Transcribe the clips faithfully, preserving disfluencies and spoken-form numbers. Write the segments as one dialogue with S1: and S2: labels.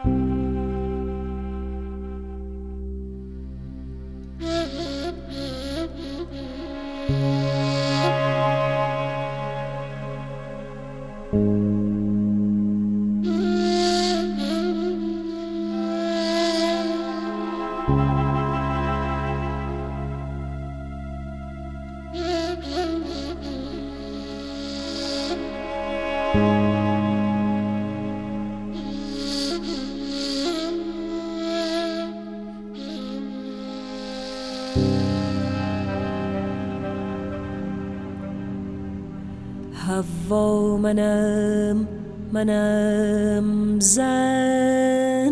S1: حوا منم منم زن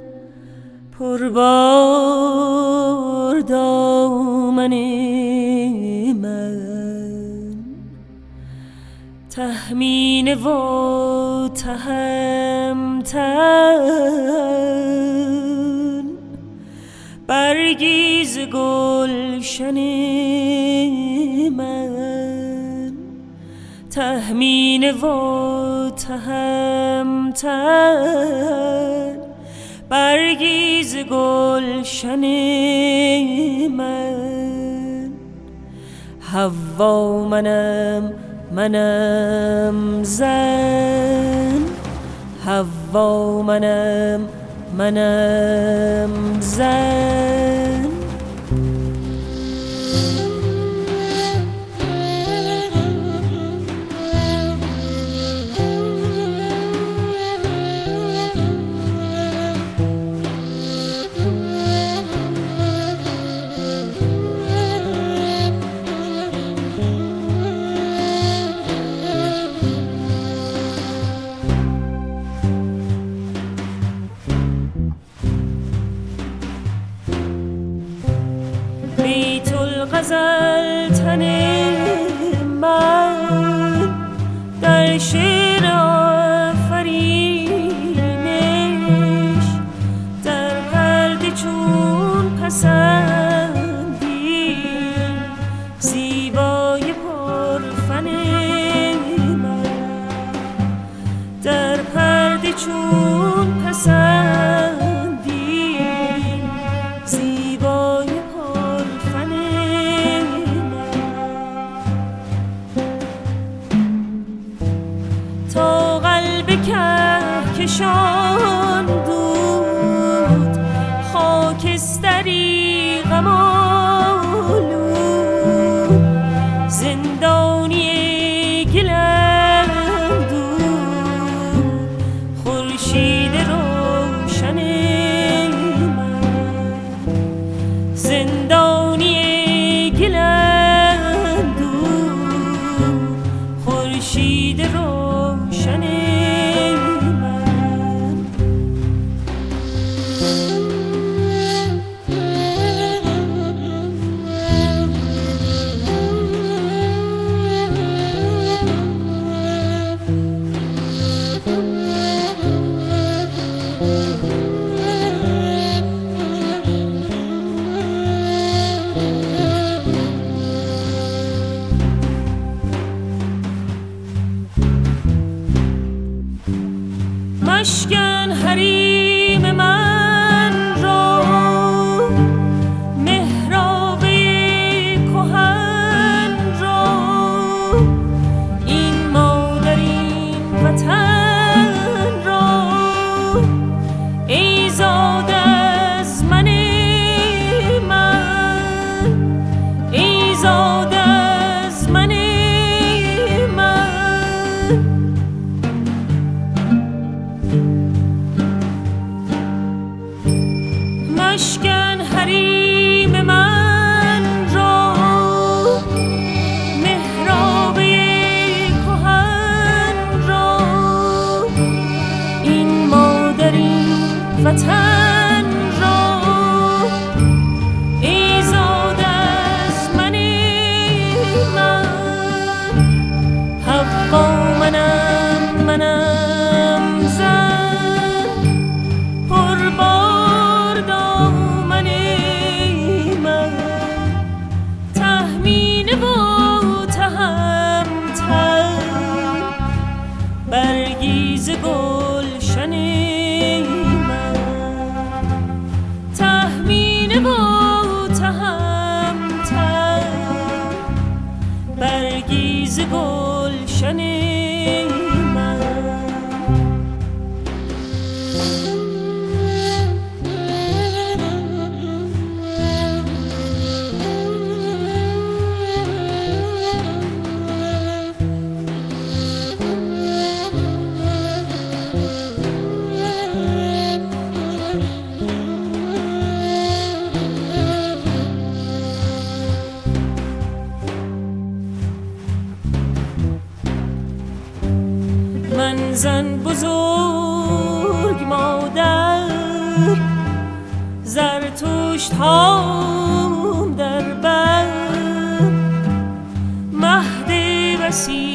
S1: پربار دامن من تهمینه و تهمتن برگیز گلشن من تهمینه و تهمتن برگیز گلشن من حوا منم منم زن حوا منم منم زن غزل تن من در شعر آفرینش در پرده چون پسندی زیبای پرفن من در پرده چون پسندی زیبای کهکشان دود خاکستری غم آلود زندانی گلم دود خورشید روشن من زندانی گلم دود خورشید روشن مشکن حریم من را محراب کهن را این مادرین وطن را ای زاد از من من ای زاد از من مشکن حریم من را محراب کهن را این مادری وطن را ای زاد از من من حوا منم منم زن پربار دامن من تهمینه و تهمتن برگیز گلشن من من بزرگ مادر، زرتشت هام در بر، مهد وسیع